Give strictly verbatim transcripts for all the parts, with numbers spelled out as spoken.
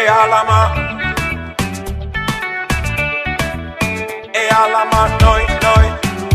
alama, e alama, noi, noi.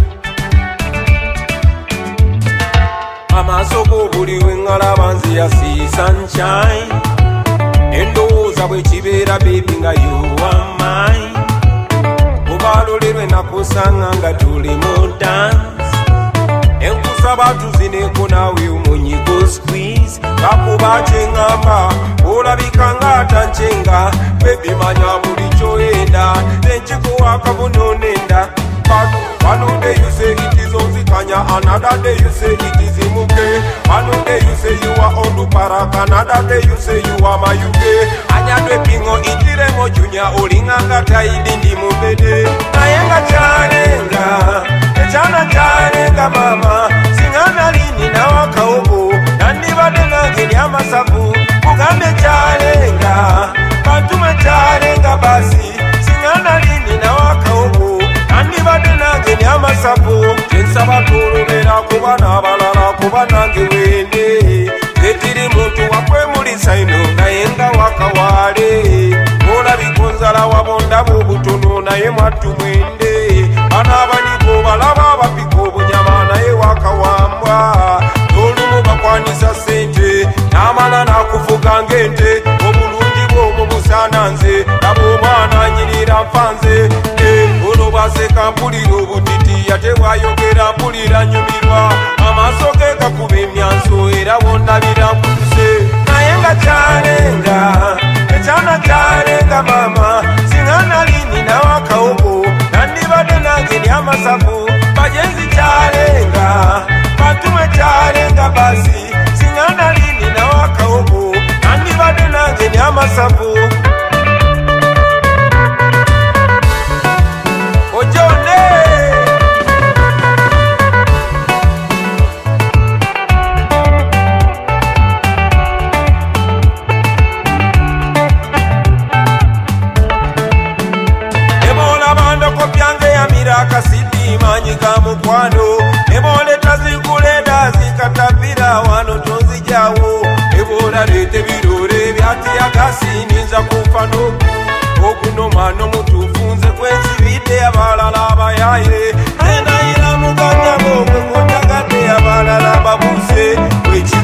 Amasoko buli wengala banzi ya see sunshine. Endowooza bwe kibeera baby nga you are mine. Obalolirwe nakusanga nga tuli mu dance. Enkusaba tuzineko nawe omunyigo squeeze. Kakuba kyengamba olabika ng'atanchenga. Baby manya buli kyoyenda nenkikuwa akabuno nenda. One day you say it is Onzikanya, another day you say it is Imuke. One day you say you are Onduparaka, another day you say you are Mayuke. Anyadwe pingo itiremo junior, olinganga taidindi mubede. Nayenga charenga, echana charenga mama. Singana lini na wakaobo, nandibade nangeni amasabu. Mugambe charenga, bantume charenga basi. Singana lini na wakaobo, nandibade nangeni amasabu. Jensaba turubera kuba nabalala kuba nange wende. Tetiri muntu wakwe muli saino nayenga wakawale. Mola bikonzala wabonda bubutono naye mwatu mwende. Bana abaniko balaba bapiko bunyama naye wakawambwa. Tolumu bakwanisa sente namala nakufuga ngente. Obulungi bw'omu busananze nabo omwana nyirira mfanze. Ono bwaseka mpulira obutiti yate bwayogera mpulira nyumirwa. Amaaso ge gakuba emyanso era wondabira mpuse. Naye nga kyalenga ekyana kyalenga mama. Singana lini nawakaobo nandibadde nange ndi amasavu. Bajenzi kyalenga bantume kyalenga basi. Singana lini nawakaobo nandibadde nange ndi amasavu. Kasidi manyika mukwano ebole tazikuleda zikatapira wano tonzi jawo ebola lete birore byati agasini nza kufa noku okuno mano mutufunze kwezibide abalala abayaye enda ira muganya bokwe kotagate abalala babuse kwechi